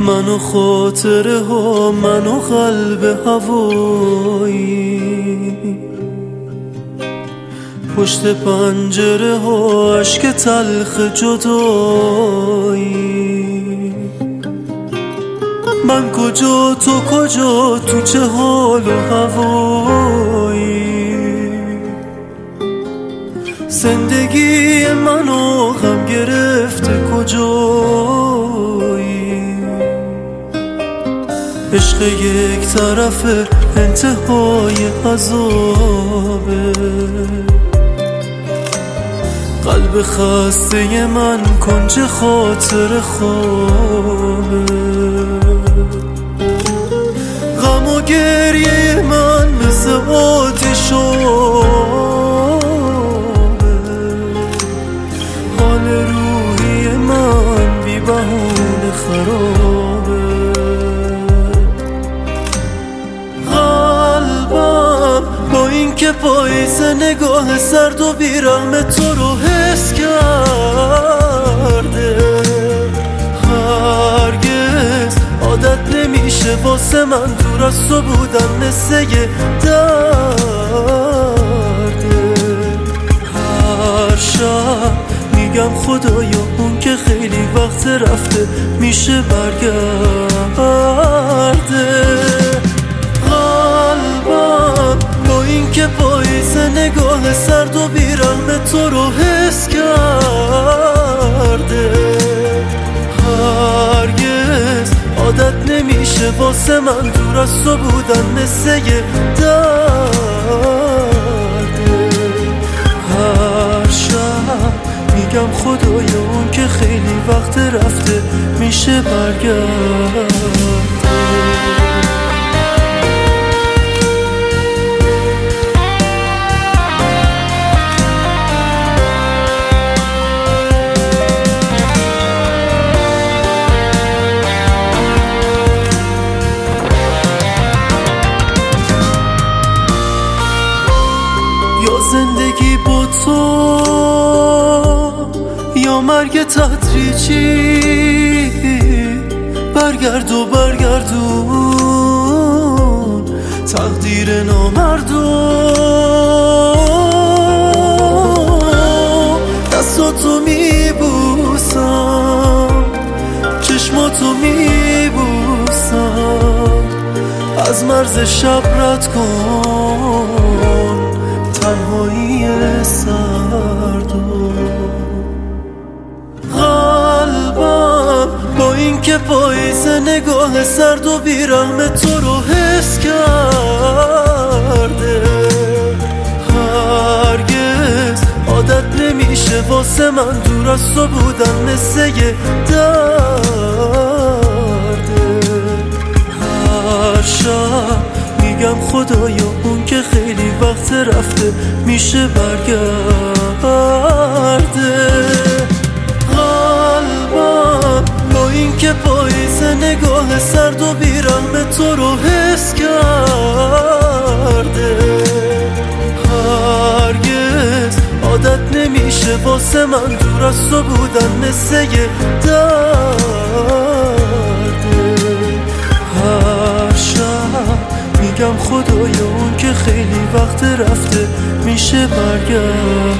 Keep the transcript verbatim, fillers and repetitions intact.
من و خاطره ها، من و قلب هوایی، پشت پنجره ها اشک تلخ جدایی. من کجا تو کجا، تو چه حال و هوایی؟ زندگی منو غم گرفته کجایی؟ عشق یک طرفه انتهای عذابه، قلب خسته من کنج خاطر خوابه. غم و گریه من مثل آتش آبه، حال روحی من بی بهونه خرابه. قلبم با این که پاییز نگاه سرد و بیرحم تو رو حس کرده، هرگز عادت نمیشه واسه من دور از تو بودن مثل یه درده. هر شب میگم خدایا اون که خیلی وقت رفته میشه برگرده. قلبم با این که پاییز نگاه سرد و بیرحم تو رو حس کرده، هرگز عادت نمیشه واسه من دور از تو بودن مثل یه درده. هر شب میگم خدایا اون که خیلی وقت رفته میشه برگرده. زندگی با تو یا مرگ تدریجی، برگرد و برگردون تقدیر نامردون. دستاتو میبوسم، چشماتو میبوسم، از مرز شب رد کن تنهایی سردو. قلبم با این که پاییز نگاه سرد و بیرحم تو رو حس کرده، هرگز عادت نمیشه واسه من دور از تو بودن مثل یه درده. هر شب میگم خدایا اون که خیلی وقت رفته میشه برگرده. قلبم با این که پاییز نگاه سرد و بیرحم تو رو حس کرده، هرگز عادت نمیشه واسه من دور از تو بودن مثل یه درده. هر شب میگم خدایا اون که خیلی وقت رفته میشه برگرد.